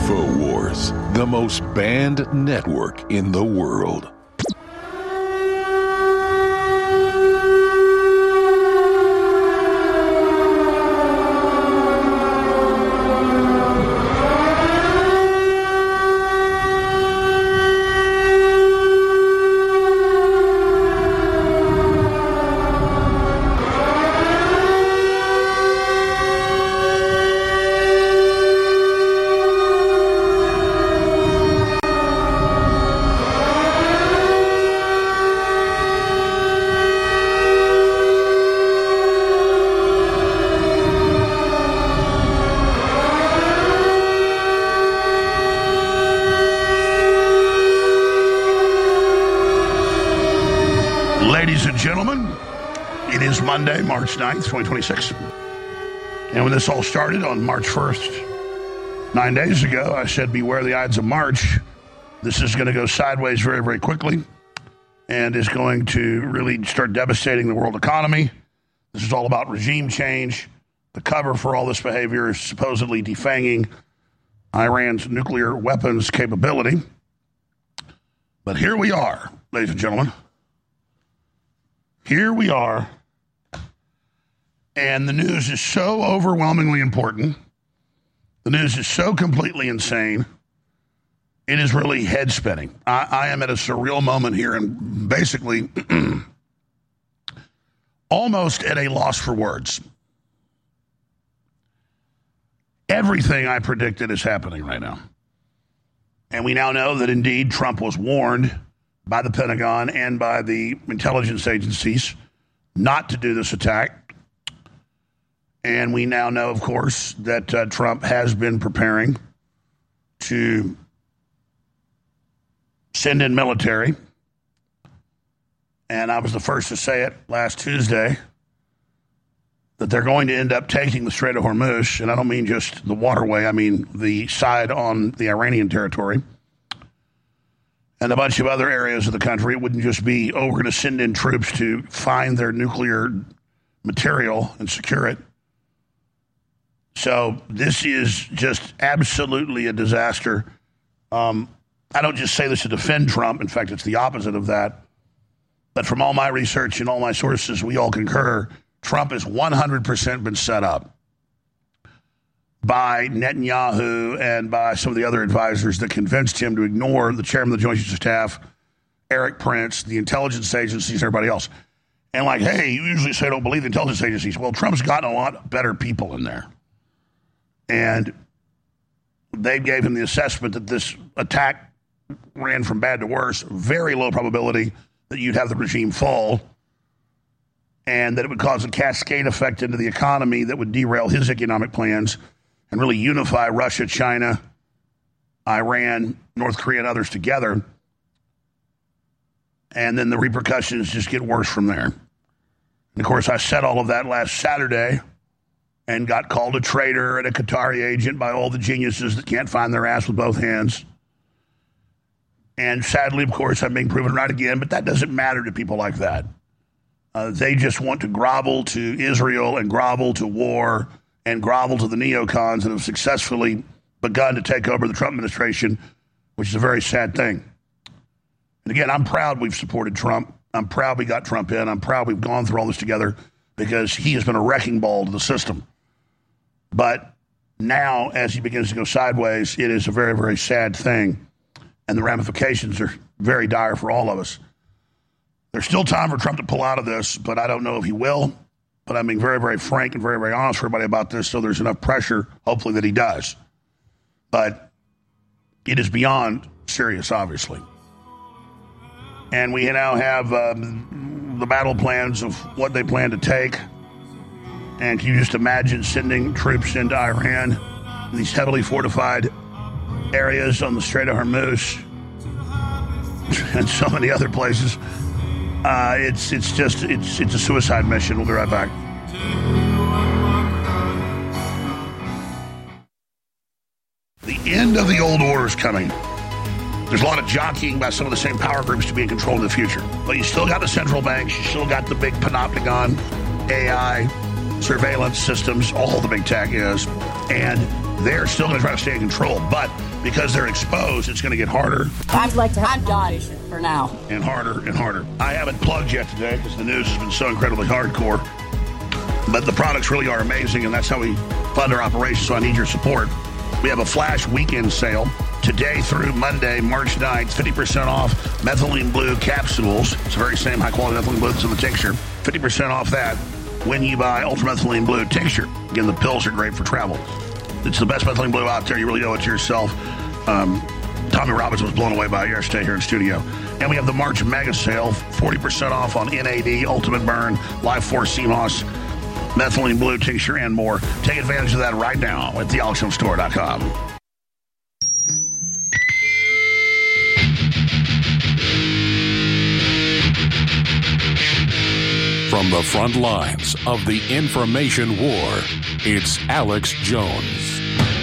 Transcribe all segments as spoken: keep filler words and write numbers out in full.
InfoWars, the most banned network in the world. Ladies and gentlemen, it is Monday, March ninth, twenty twenty-six. And when this all started on March first, nine days ago, I said, beware the Ides of March. This is going to go sideways very, very quickly and is going to really start devastating the world economy. This is all about regime change. The cover for all this behavior is supposedly defanging Iran's nuclear weapons capability. But here we are, ladies and gentlemen. Here we are, and the news is so overwhelmingly important. The news is so completely insane. It is really head-spinning. I, I am at a surreal moment here and basically almost at a loss for words. Everything I predicted is happening right now. And we now know that indeed Trump was warned by the Pentagon and by the intelligence agencies not to do this attack. And we now know, of course, that uh, Trump has been preparing to send in military. And I was the first to say it last Tuesday that they're going to end up taking the Strait of Hormuz. And I don't mean just the waterway. I mean the side on the Iranian territory. And a bunch of other areas of the country. It wouldn't just be, oh, we're going to send in troops to find their nuclear material and secure it. So this is just absolutely a disaster. Um, I don't just say this to defend Trump. In fact, it's the opposite of that. But from all my research and all my sources, we all concur, Trump has one hundred percent been set up by Netanyahu and by some of the other advisors that convinced him to ignore the chairman of the Joint Chiefs of Staff, Eric Prince, the intelligence agencies, and everybody else. And like, hey, you usually say don't believe the intelligence agencies. Well, Trump's gotten a lot better people in there. And they gave him the assessment that this attack ran from bad to worse, very low probability that you'd have the regime fall, and that it would cause a cascade effect into the economy that would derail his economic plans and really unify Russia, China, Iran, North Korea, and others together. And then the repercussions just get worse from there. And of course, I said all of that last Saturday and got called a traitor and a Qatari agent by all the geniuses that can't find their ass with both hands. And sadly, of course, I'm being proven right again, but that doesn't matter to people like that. Uh, they just want to grovel to Israel and grovel to war and grovel to the neocons that have successfully begun to take over the Trump administration, which is a very sad thing. And again, I'm proud we've supported Trump. I'm proud we got Trump in. I'm proud we've gone through all this together because he has been a wrecking ball to the system. But now, as he begins to go sideways, it is a very, very sad thing. And the ramifications are very dire for all of us. There's still time for Trump to pull out of this, but I don't know if he will. But I'm being very, very frank and very, very honest for everybody about this, so there's enough pressure, hopefully, that he does. But it is beyond serious, obviously. And we now have um, the battle plans of what they plan to take. And can you just imagine sending troops into Iran, these heavily fortified areas on the Strait of Hormuz, and so many other places? Uh, it's it's just it's it's a suicide mission. We'll be right back. The end of the old order is coming. There's a lot of jockeying by some of the same power groups to be in control in the future. But you still got the central banks. You still got the big panopticon, A I, surveillance systems, all the big tech is. And they're still going to try to stay in control. But because they're exposed, it's going to get harder. I'd like to have done for now. And harder and harder. I haven't plugged yet today because the news has been so incredibly hardcore. But the products really are amazing, and that's how we fund our operation, so I need your support. We have a flash weekend sale today through Monday, March ninth, fifty percent off methylene blue capsules. It's the very same high-quality methylene blue that's in the tincture. fifty percent off that when you buy ultramethylene blue tincture. Again, the pills are great for travel. It's the best methylene blue out there. You really owe it to yourself. Um, Tommy Robinson was blown away by it yesterday here in studio. And we have the March mega sale, forty percent off on N A D, Ultimate Burn, Life Force C M O S, methylene blue tincture, and more. Take advantage of that right now at the alex jones store dot com. From the front lines of the information war, it's Alex Jones.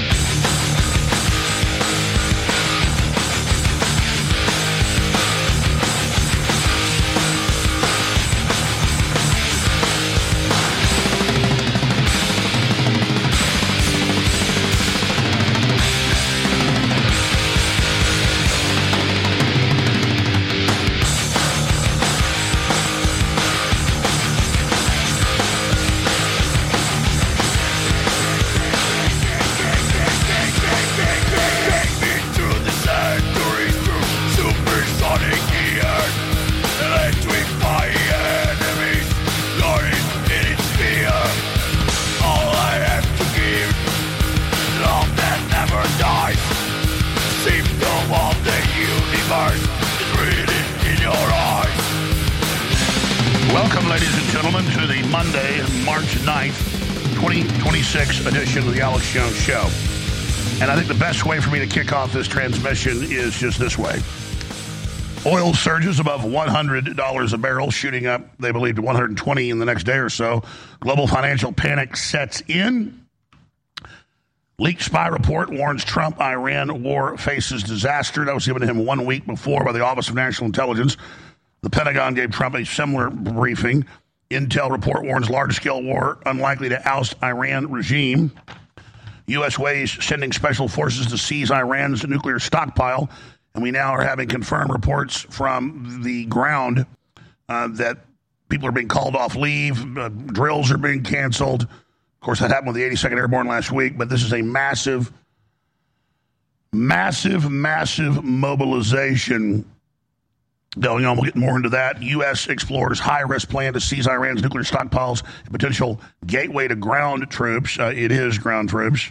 Welcome, ladies and gentlemen, to the Monday, March ninth, twenty twenty-six edition of the Alex Jones Show. And I think the best way for me to kick off this transmission is just this way. Oil surges above one hundred dollars a barrel, shooting up, they believe, to one hundred twenty in the next day or so. Global financial panic sets in. Leaked spy report warns Trump-Iran war faces disaster. That was given to him one week before by the Office of National Intelligence. The Pentagon gave Trump a similar briefing. Intel report warns large-scale war unlikely to oust Iran regime. U S weighs sending special forces to seize Iran's nuclear stockpile. And we now are having confirmed reports from the ground uh, that people are being called off leave. Uh, drills are being canceled. Of course, that happened with the eighty-second Airborne last week. But this is a massive, massive, massive mobilization going on. We'll get more into that. U S explores high-risk plan to seize Iran's nuclear stockpiles, a potential gateway to ground troops. Uh, it is ground troops.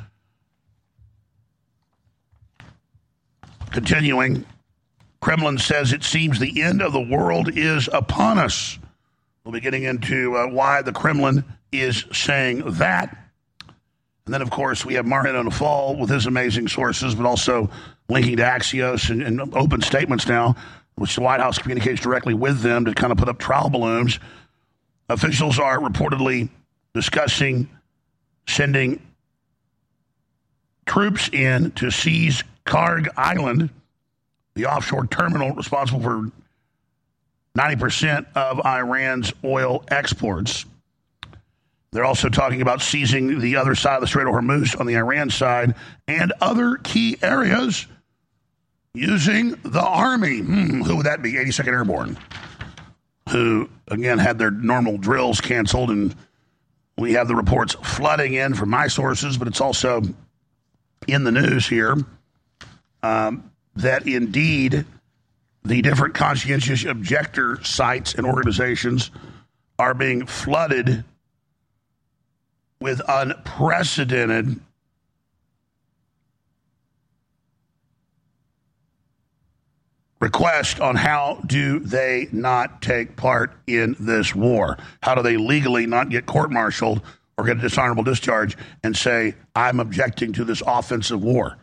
Continuing, Kremlin says it seems the end of the world is upon us. We'll be getting into uh, why the Kremlin is saying that. And then, of course, we have Mario Nawfal with his amazing sources, but also linking to Axios and, and open statements now, which the White House communicates directly with them to kind of put up trial balloons. Officials are reportedly discussing sending troops in to seize Karg Island, the offshore terminal responsible for ninety percent of Iran's oil exports. They're also talking about seizing the other side of the Strait of Hormuz on the Iran side and other key areas using the Army. Hmm, who would that be? eighty-second Airborne, who, again, had their normal drills canceled. And we have the reports flooding in from my sources, but it's also in the news here um, that indeed the different conscientious objector sites and organizations are being flooded with unprecedented requests on how do they not take part in this war? How do they legally not get court-martialed or get a dishonorable discharge and say, I'm objecting to this offensive war?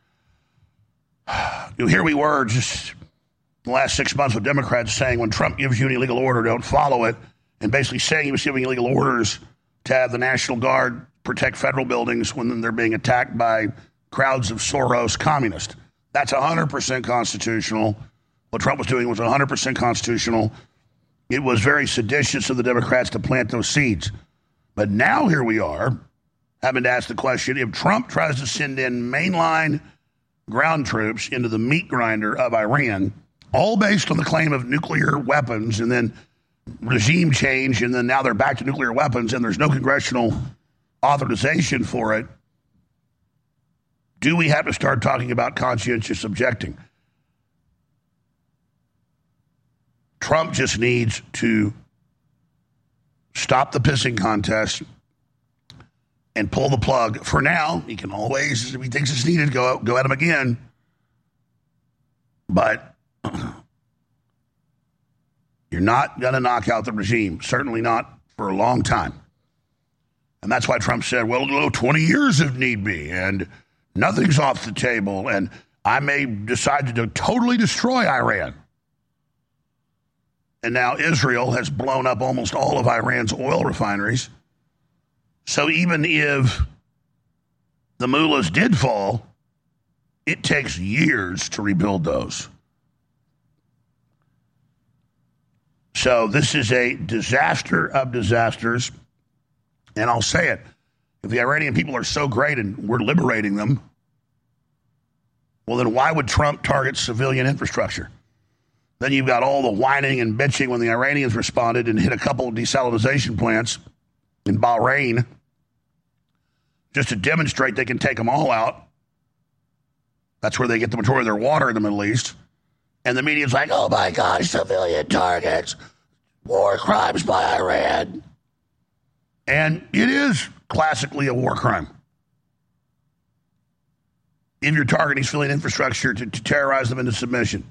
Here we were just the last six months with Democrats saying when Trump gives you an illegal order, don't follow it, and basically saying he was giving illegal orders to have the National Guard protect federal buildings when they're being attacked by crowds of Soros communists. That's one hundred percent constitutional. What Trump was doing was one hundred percent constitutional. It was very seditious of the Democrats to plant those seeds. But now here we are having to ask the question, if Trump tries to send in mainline ground troops into the meat grinder of Iran, all based on the claim of nuclear weapons, and then regime change, and then now they're back to nuclear weapons, and there's no congressional authorization for it, do we have to start talking about conscientious objecting? Trump just needs to stop the pissing contest and pull the plug. For now, he can always, if he thinks it's needed, go go at him again. But you're not going to knock out the regime, certainly not for a long time. And that's why Trump said, well, it'll go twenty years if need be, and nothing's off the table, and I may decide to totally destroy Iran. And now Israel has blown up almost all of Iran's oil refineries. So even if the mullahs did fall, it takes years to rebuild those. So this is a disaster of disasters. And I'll say it, if the Iranian people are so great and we're liberating them, well, then why would Trump target civilian infrastructure? Then you've got all the whining and bitching when the Iranians responded and hit a couple of desalination plants in Bahrain just to demonstrate they can take them all out. That's where they get the majority of their water in the Middle East. And the media's like, oh my gosh, civilian targets, war crimes by Iran. And it is classically a war crime. If you're targeting civilian infrastructure to, to terrorize them into submission.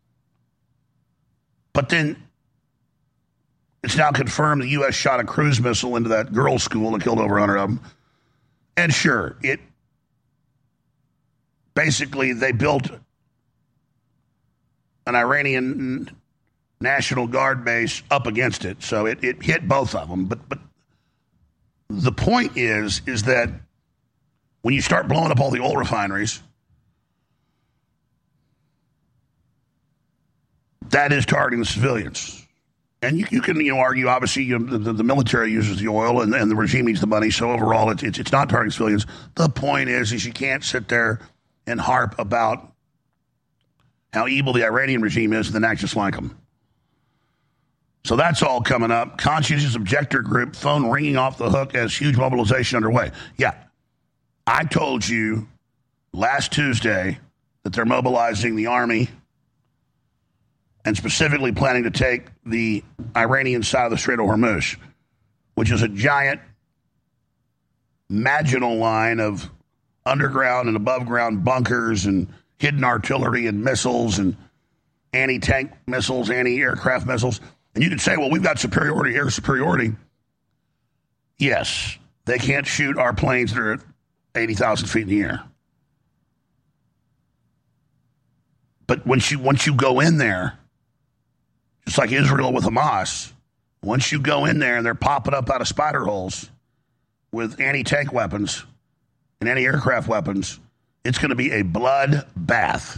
But then it's now confirmed the U S shot a cruise missile into that girls' school and killed over one hundred of them. And sure, it basically they built an Iranian National Guard base up against it, so it, it hit both of them. But but the point is is that when you start blowing up all the oil refineries, that is targeting the civilians. And you, you can you know, argue, obviously, you know, the, the military uses the oil and, and the regime needs the money, so overall it's, it's, it's not targeting civilians. The point is, is you can't sit there and harp about how evil the Iranian regime is and then act just like them. So that's all coming up. Conscientious Objector Group, phone ringing off the hook as huge mobilization underway. Yeah, I told you last Tuesday that they're mobilizing the army and specifically planning to take the Iranian side of the Strait of Hormuz, which is a giant Maginot line of underground and above-ground bunkers and hidden artillery and missiles and anti-tank missiles, anti-aircraft missiles. And you could say, well, we've got superiority, air superiority. Yes, they can't shoot our planes that are at eighty thousand feet in the air. But once you, once you go in there, just like Israel with Hamas, once you go in there and they're popping up out of spider holes with anti-tank weapons and anti-aircraft weapons, it's going to be a bloodbath.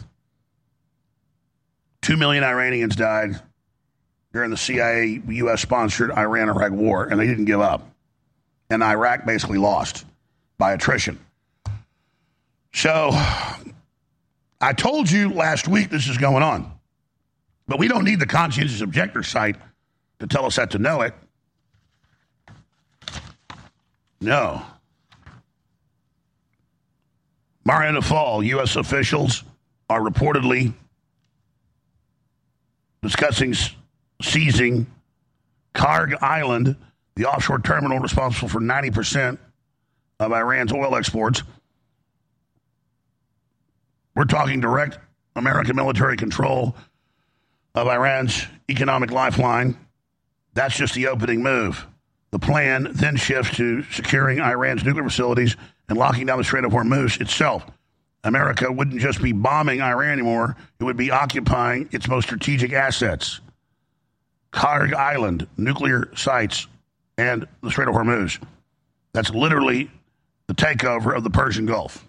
Two million Iranians died during the C I A U S-sponsored Iran-Iraq war, and they didn't give up. And Iraq basically lost by attrition. So I told you last week this is going on. But we don't need the Conscientious Objector site to tell us that to know it. No. Mariana Fall, U S officials are reportedly discussing seizing Karg Island, the offshore terminal responsible for ninety percent of Iran's oil exports. We're talking direct American military control of Iran's economic lifeline. That's just the opening move. The plan then shifts to securing Iran's nuclear facilities and locking down the Strait of Hormuz itself. America wouldn't just be bombing Iran anymore, it would be occupying its most strategic assets. Karg Island, nuclear sites, and the Strait of Hormuz. That's literally the takeover of the Persian Gulf.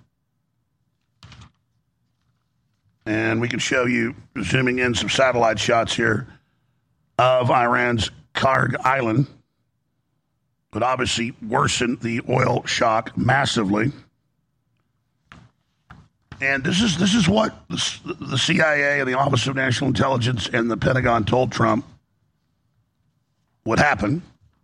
And we can show you, zooming in, some satellite shots here of Iran's Karg Island. would obviously worsen the oil shock massively. And this is this is what the, the C I A and the Office of National Intelligence and the Pentagon told Trump would happen.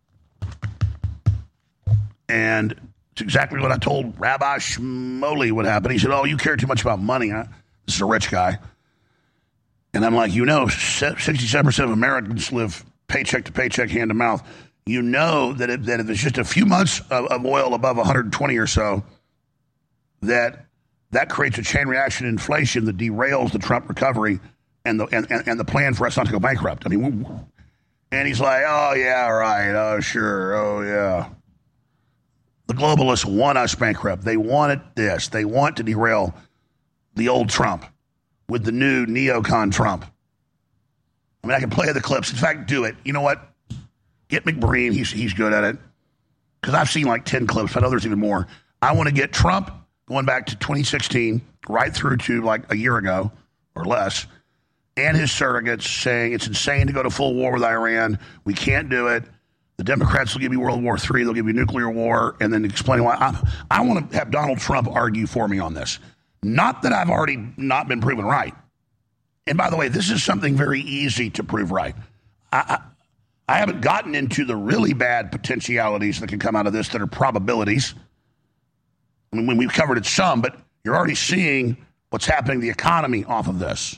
And it's exactly what I told Rabbi Shmuley would happen. He said, oh, you care too much about money, huh? This is a rich guy. And I'm like, you know, sixty-seven percent of Americans live paycheck to paycheck, hand to mouth. You know that, it, that if it's just a few months of, of oil above one hundred twenty or so, that that creates a chain reaction in inflation that derails the Trump recovery and the and, and, and the plan for us not to go bankrupt. I mean, and he's like, oh, yeah, right. Oh, sure. Oh, yeah. The globalists want us bankrupt. They wanted this. They want to derail the old Trump with the new neocon Trump. I mean, I can play the clips. In fact, do it. You know what? Get McBreen. He's he's good at it. Because I've seen like ten clips. I know there's even more. I want to get Trump going back to twenty sixteen, right through to like a year ago or less, and his surrogates saying it's insane to go to full war with Iran. We can't do it. The Democrats will give you World War Three. They'll give you nuclear war, and then explain why. I, I want to have Donald Trump argue for me on this. Not that I've already not been proven right. And by the way, this is something very easy to prove right. I, I, I haven't gotten into the really bad potentialities that can come out of this that are probabilities. I mean, we've covered it some, but you're already seeing what's happening to the economy off of this.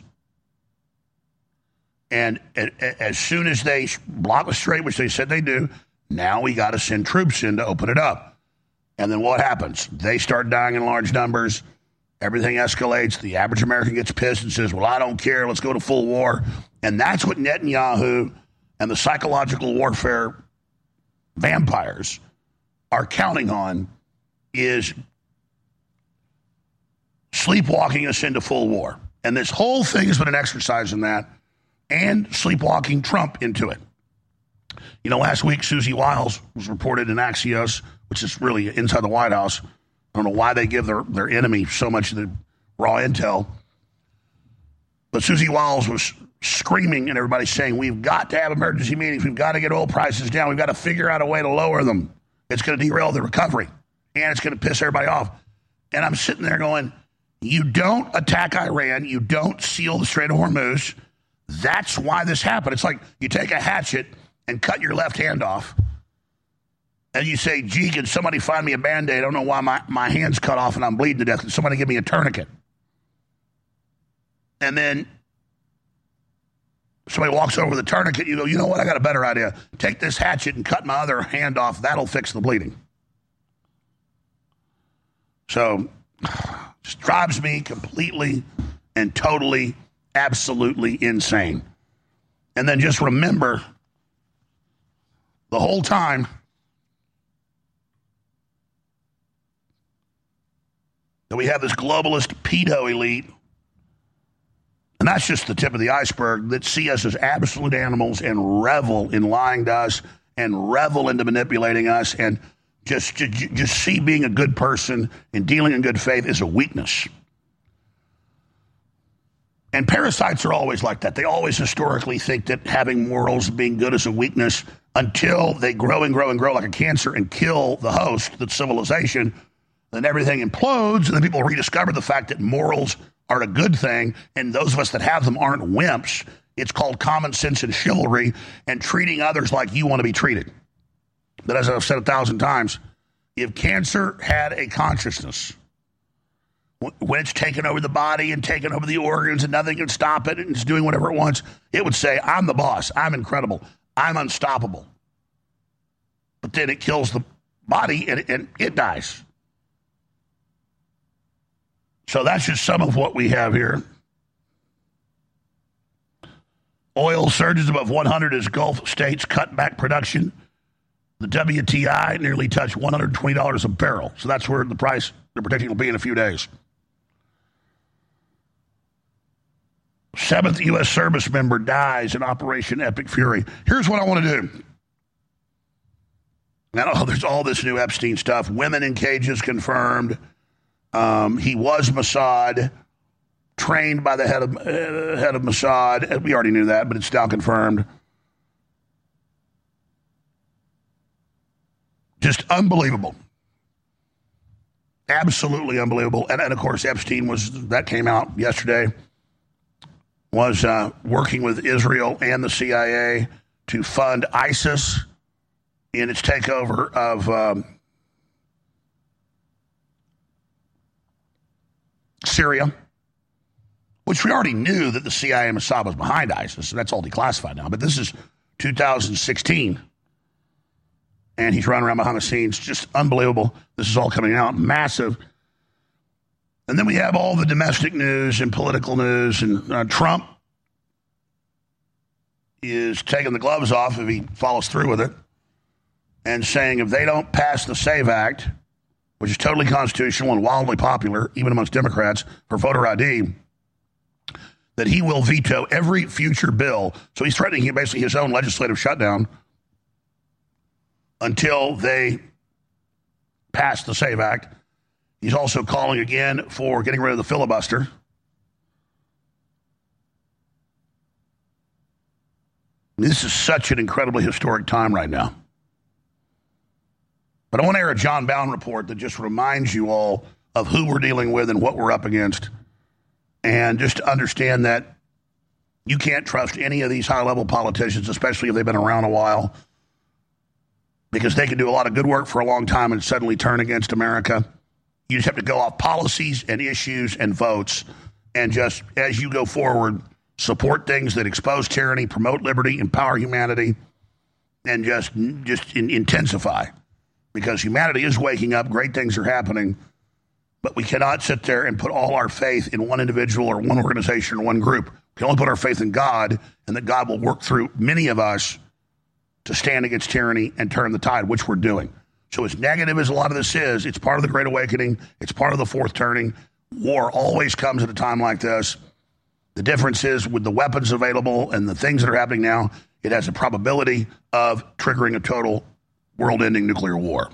And as soon as they block the strait, which they said they do, now we got to send troops in to open it up. And then what happens? They start dying in large numbers. Everything escalates. The average American gets pissed and says, well, I don't care. Let's go to full war. And that's what Netanyahu and the psychological warfare vampires are counting on, is sleepwalking us into full war. And this whole thing has been an exercise in that, and sleepwalking Trump into it. You know, last week, Susie Wiles was reported in Axios, which is really inside the White House. I don't know why they give their, their enemy so much of the raw intel. But Susie Wiles was screaming and everybody saying, we've got to have emergency meetings. We've got to get oil prices down. We've got to figure out a way to lower them. It's going to derail the recovery, and it's going to piss everybody off. And I'm sitting there going, you don't attack Iran. You don't seal the Strait of Hormuz. That's why this happened. It's like you take a hatchet and cut your left hand off. And you say, gee, can somebody find me a Band-Aid? I don't know why my, my hand's cut off and I'm bleeding to death. Can somebody give me a tourniquet? And then somebody walks over with a tourniquet. You go, you know what? I got a better idea. Take this hatchet and cut my other hand off. That'll fix the bleeding. So just drives me completely and totally, absolutely insane. And then just remember the whole time that we have this globalist pedo elite, and that's just the tip of the iceberg, that see us as absolute animals and revel in lying to us and revel into manipulating us, and just, just, just see being a good person and dealing in good faith is a weakness. And parasites are always like that. They always historically think that having morals, being good, is a weakness until they grow and grow and grow like a cancer and kill the host, that's civilization. Then everything implodes, and then people rediscover the fact that morals are a good thing, and those of us that have them aren't wimps. It's called common sense and chivalry and treating others like you want to be treated. But as I've said a thousand times, if cancer had a consciousness, when it's taken over the body and taken over the organs and nothing can stop it and it's doing whatever it wants, it would say, I'm the boss, I'm incredible, I'm unstoppable. But then it kills the body and, and it dies. So that's just some of what we have here. Oil surges above one hundred as Gulf states cut back production. The W T I nearly touched one hundred twenty dollars a barrel. So that's where the price they're predicting will be in a few days. Seventh U S service member dies in Operation Epic Fury. Here's what I want to do. Now, there's all this new Epstein stuff. Women in cages confirmed. Um, he was Mossad, trained by the head of, uh, head of Mossad. We already knew that, but it's now confirmed. Just unbelievable. Absolutely unbelievable. And, and of course, Epstein was, that came out yesterday, was uh, working with Israel and the C I A to fund ISIS in its takeover of um, Syria, which we already knew that the C I A and Mossad was behind ISIS, so that's all declassified now. But this is two thousand sixteen, and he's running around behind the scenes. Just unbelievable. This is all coming out, massive. And then we have all the domestic news and political news, and uh, Trump is taking the gloves off if he follows through with it, and saying if they don't pass the SAVE Act, which is totally constitutional and wildly popular, even amongst Democrats, for voter I D, that he will veto every future bill. So he's threatening basically his own legislative shutdown until they pass the SAVE Act. He's also calling again for getting rid of the filibuster. This is such an incredibly historic time right now. But I want to air a John Bowne report that just reminds you all of who we're dealing with and what we're up against. And just to understand that you can't trust any of these high-level politicians, especially if they've been around a while, because they can do a lot of good work for a long time and suddenly turn against America. You just have to go off policies and issues and votes, and just, as you go forward, support things that expose tyranny, promote liberty, empower humanity, and just, just in, intensify. Because humanity is waking up, great things are happening, but we cannot sit there and put all our faith in one individual or one organization or one group. We can only put our faith in God, and that God will work through many of us to stand against tyranny and turn the tide, which we're doing. So as negative as a lot of this is, it's part of the Great Awakening. It's part of the fourth turning. War always comes at a time like this. The difference is with the weapons available and the things that are happening now, it has a probability of triggering a total world-ending nuclear war.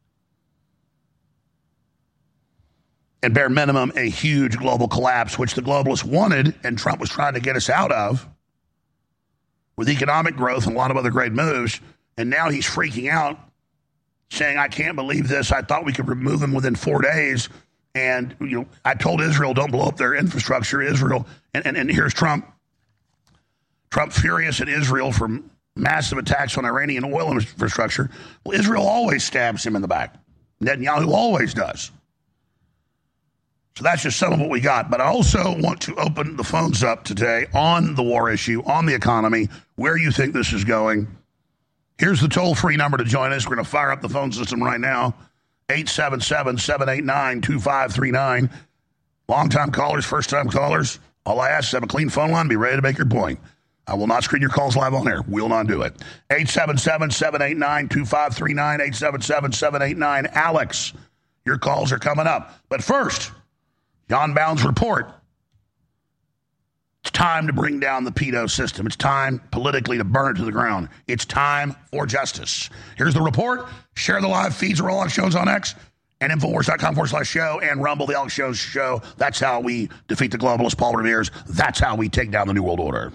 At bare minimum, a huge global collapse, which the globalists wanted and Trump was trying to get us out of with economic growth and a lot of other great moves. And now he's freaking out, saying, I can't believe this. I thought we could remove him within four days. And, you know, I told Israel, don't blow up their infrastructure, Israel. And, and, and here's Trump. Trump furious at Israel for massive attacks on Iranian oil infrastructure. Well, Israel always stabs him in the back. Netanyahu always does. So that's just some of what we got. But I also want to open the phones up today on the war issue, on the economy, where you think this is going. Here's the toll-free number to join us. We're going to fire up the phone system right now. eight seven seven, seven eight nine, two five three nine. Long-time callers, first-time callers. All I ask is have a clean phone line. Be ready to make your point. I will not screen your calls live on air. We'll not do it. eight seven seven, seven eight nine, two five three nine. eight seven seven, seven eight nine. Alex, your calls are coming up. But first, John Bowne's report. It's time to bring down the pedo system. It's time politically to burn it to the ground. It's time for justice. Here's the report. Share the live feeds of all our shows on X and Infowars.com forward slash show and Rumble, the Alex Shows show. That's how we defeat the globalists, Paul Revere's. That's how we take down the New World Order.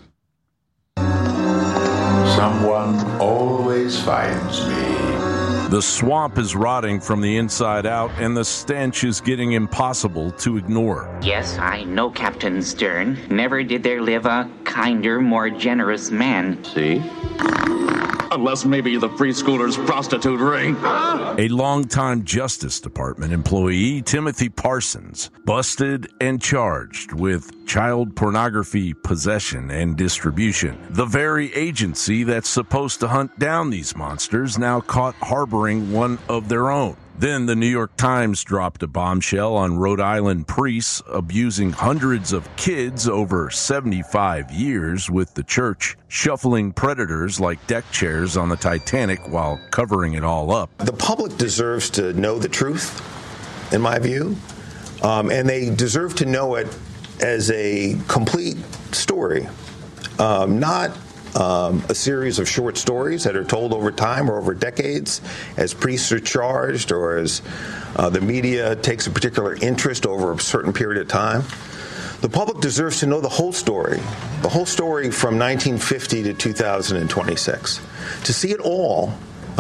Someone always finds me. The swamp is rotting from the inside out, and the stench is getting impossible to ignore. Yes, I know Captain Stern. Never did there live a kinder, more generous man. See? Unless maybe the preschooler's prostitute ring. A longtime Justice Department employee, Timothy Parsons, busted and charged with child pornography possession and distribution. The very agency that's supposed to hunt down these monsters now caught harboring one of their own. Then the New York Times dropped a bombshell on Rhode Island priests abusing hundreds of kids over seventy-five years, with the church shuffling predators like deck chairs on the Titanic while covering it all up. The public deserves to know the truth, in my view, um, and they deserve to know it as a complete story, um, not Um, a series of short stories that are told over time or over decades as priests are charged or as uh, the media takes a particular interest over a certain period of time. The public deserves to know the whole story, the whole story from nineteen fifty to two thousand twenty-six. To see it all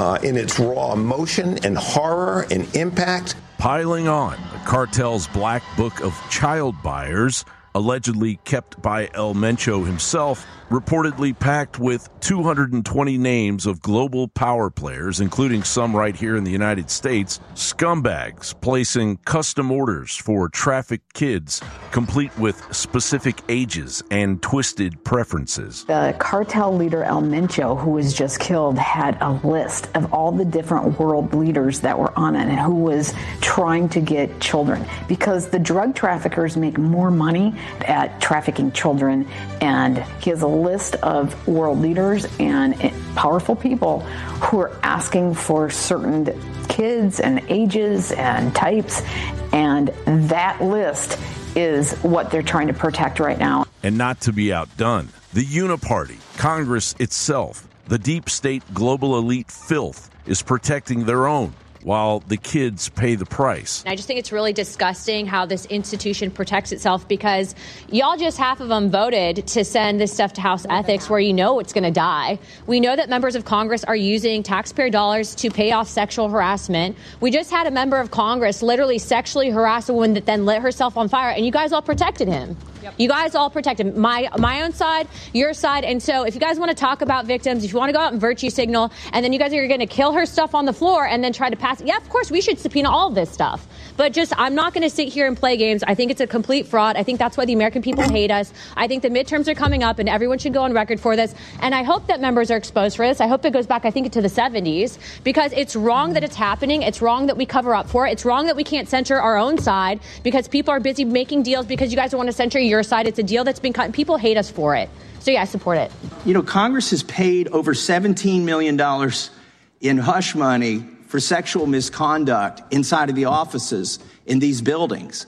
uh, in its raw emotion and horror and impact. Piling on, the cartel's black book of child buyers, allegedly kept by El Mencho himself, reportedly packed with two hundred twenty names of global power players, including some right here in the United States, scumbags placing custom orders for trafficked kids, complete with specific ages and twisted preferences. The cartel leader El Mencho, who was just killed, had a list of all the different world leaders that were on it and who was trying to get children, because the drug traffickers make more money at trafficking children, and he has a list of world leaders and powerful people who are asking for certain kids and ages and types, and that list is what they're trying to protect right now. And not to be outdone, the Uniparty, Congress itself, the deep state global elite filth is protecting their own, while the kids pay the price. I just think it's really disgusting how this institution protects itself, because y'all just half of them voted to send this stuff to House Ethics, where you know it's going to die. We know that members of Congress are using taxpayer dollars to pay off sexual harassment. We just had a member of Congress literally sexually harass a woman that then lit herself on fire, and you guys all protected him. Yep. You guys all protected my my own side, your side. And so if you guys want to talk about victims, if you want to go out and virtue signal, and then you guys are going to kill her stuff on the floor and then try to pass it, yeah, of course, we should subpoena all of this stuff. But just, I'm not going to sit here and play games. I think it's a complete fraud. I think that's why the American people hate us. I think the midterms are coming up, and everyone should go on record for this. And I hope that members are exposed for this. I hope it goes back, I think, to the seventies, because it's wrong that it's happening. It's wrong that we cover up for it. It's wrong that we can't censor our own side because people are busy making deals because you guys don't want to censor your side. It's a deal that's been cut, and people hate us for it. So, yeah, I support it. You know, Congress has paid over seventeen million dollars in hush money for sexual misconduct inside of the offices in these buildings.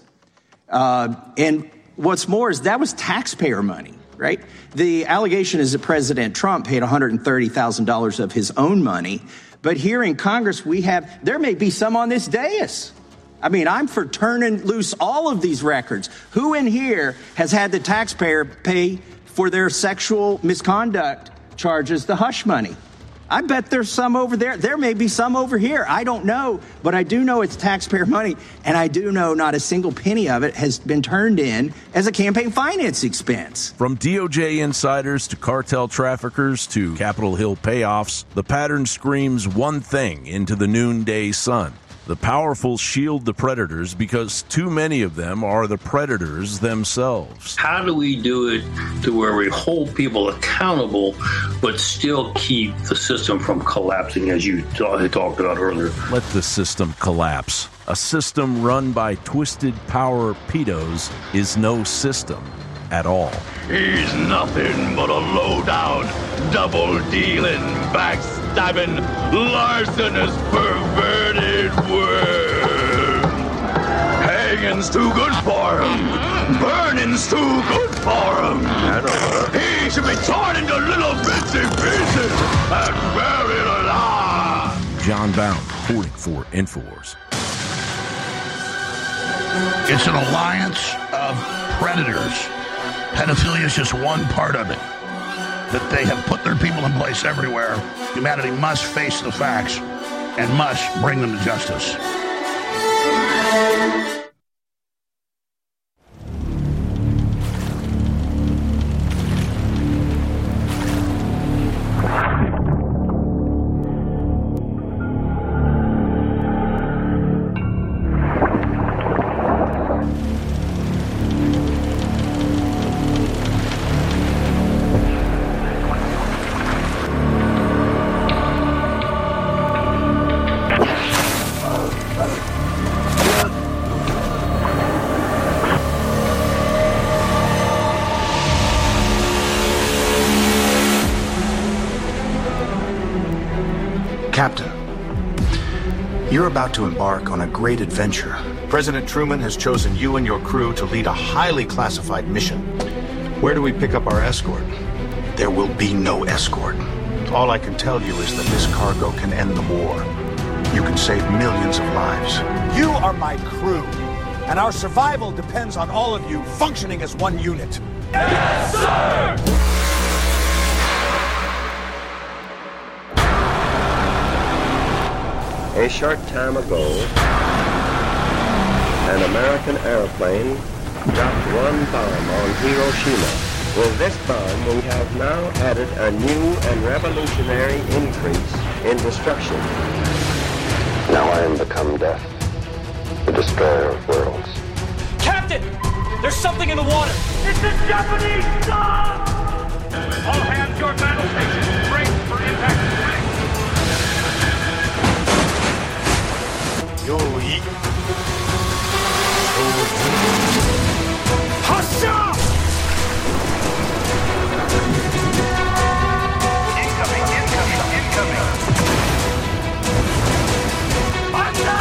Uh, and what's more is that was taxpayer money, right? The allegation is that President Trump paid one hundred thirty thousand dollars of his own money. But here in Congress, we have, there may be some on this dais. I mean, I'm for turning loose all of these records. Who in here has had the taxpayer pay for their sexual misconduct charges the hush money? I bet there's some over there. There may be some over here. I don't know, but I do know it's taxpayer money, and I do know not a single penny of it has been turned in as a campaign finance expense. From D O J insiders to cartel traffickers to Capitol Hill payoffs, the pattern screams one thing into the noonday sun. The powerful shield the predators because too many of them are the predators themselves. How do we do it to where we hold people accountable but still keep the system from collapsing, as you t- talked about earlier? Let the system collapse. A system run by twisted power pedos is no system at all. He's nothing but a low-down, double-dealing, backstabbing, larcenous, perverted worm. Hanging's too good for him. Burning's too good for him. He should be torn into little bitsy pieces and buried alive. John Bound, forty-four Infowars. It's an alliance of predators. Pedophilia is just one part of it. That they have put their people in place everywhere. Humanity must face the facts and must bring them to justice. Captain, you're about to embark on a great adventure. President Truman has chosen you and your crew to lead a highly classified mission. Where do we pick up our escort? There will be no escort. All I can tell you is that this cargo can end the war. You can save millions of lives. You are my crew, and our survival depends on all of you functioning as one unit. Yes, sir! A short time ago, an American airplane dropped one bomb on Hiroshima. With this bomb, we have now added a new and revolutionary increase in destruction. Now I am become death, the destroyer of worlds. Captain! There's something in the water! It's a Japanese song! All hands, your battle stations. Brace for impact. Yo-yi. Hasha! Incoming, incoming, incoming. Hasha!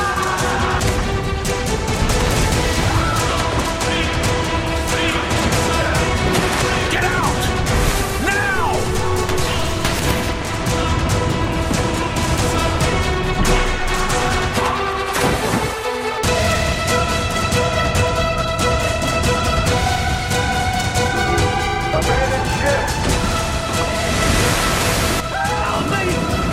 Get out! Now! Abandoned ship! Help me!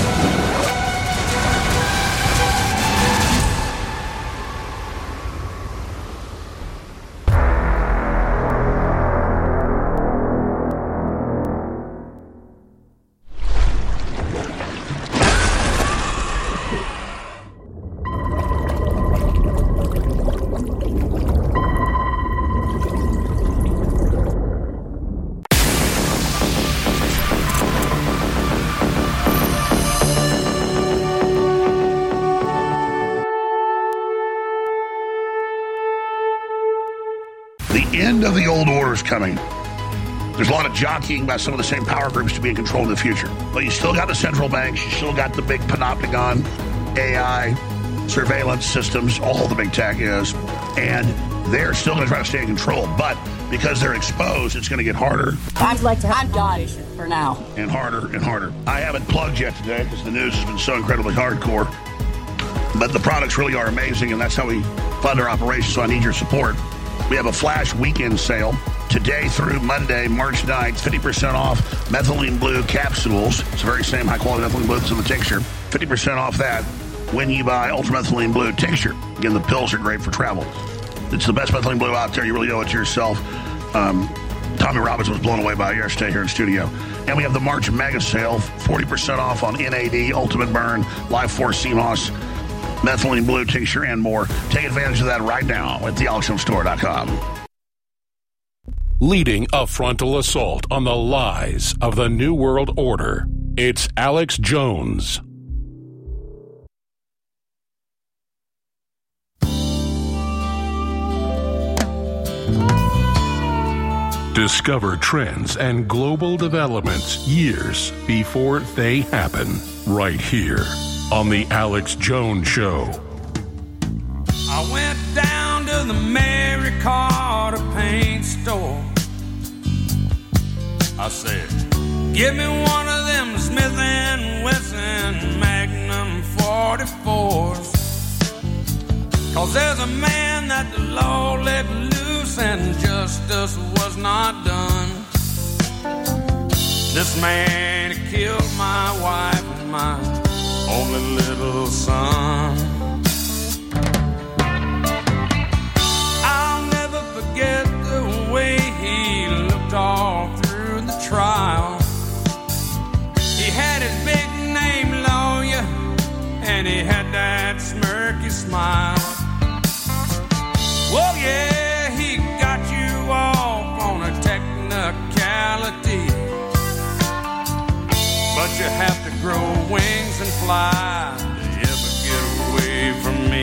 The end of the old order is coming. There's a lot of jockeying by some of the same power groups to be in control in the future. But you still got the central banks, you still got the big panopticon, A I, surveillance systems, all the big tech is, and they're still going to try to stay in control. But because they're exposed, it's going to get harder. I'd like to have I'm done for now. And harder and harder. I haven't plugged yet today because the news has been so incredibly hardcore. But the products really are amazing, and that's how we fund our operations, so I need your support. We have a flash weekend sale today through Monday, March ninth, fifty percent off methylene blue capsules. It's the very same high-quality methylene blue that's in the tincture. fifty percent off that when you buy ultramethylene blue tincture. Again, the pills are great for travel. It's the best methylene blue out there. You really owe it to yourself. Um, Tommy Robbins was blown away by your stay here in studio. And we have the March mega sale, forty percent off on N A D, Ultimate Burn, Life Force C M O S, methylene blue tincture, and more. Take advantage of that right now at the alex jones store dot com. Leading a frontal assault on the lies of the New World Order, it's Alex Jones. Discover trends and global developments years before they happen, right here on The Alex Jones Show. I went down to the Mary Carter paint store. I said, give me one of them Smith and Wesson Magnum forty-fours. Cause there's a man that the law let loose and justice was not done. This man killed my wife and my only little son. I'll never forget the way he looked all through the trial. He had his big name lawyer and he had that smirky smile. Well, yeah, he got you off on a technicality, but you have to grow wings and fly to ever get away from me.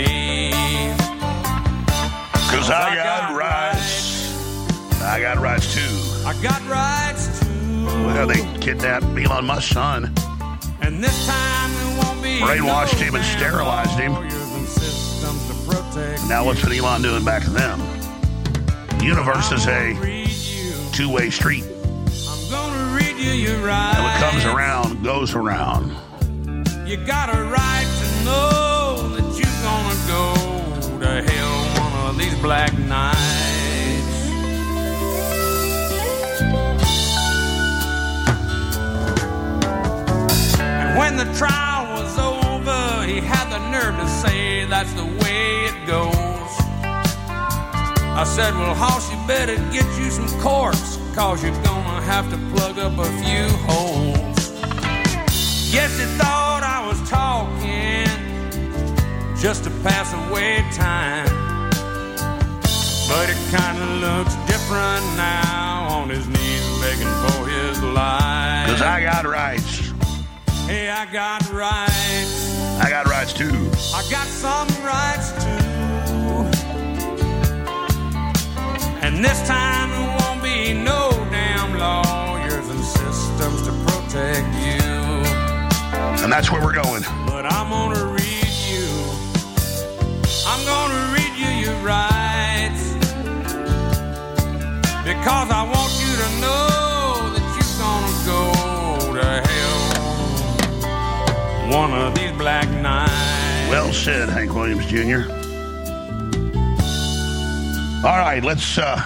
Cause I, I got, got rights. rights. I got rights too. I got rights too. Well, they kidnapped Elon Musk's son. And this time it won't be brainwashed him and sterilized him. Now what's been Elon doing back to them? The universe is a two-way street. I'm gonna read you your rights. And what comes around goes around. You got a right to know that you're gonna go to hell one of these black nights. And when the trial was over, he had the nerve to say that's the way it goes. I said, well, Hoss, you better get you some corks, cause you're gonna have to plug up a few holes. Guess he thought I was talking just to pass away time, but it kinda looks different now, on his knees begging for his life. Cause I got rights. Hey, I got rights. I got rights too. I got some rights too. And this time it won't be no damn lawyers and systems to protect you. And that's where we're going. But I'm gonna read you. I'm gonna read you your rights. Because I want you to know that you're gonna go to hell one of these black nights. Well said, Hank Williams Junior All right, let's uh,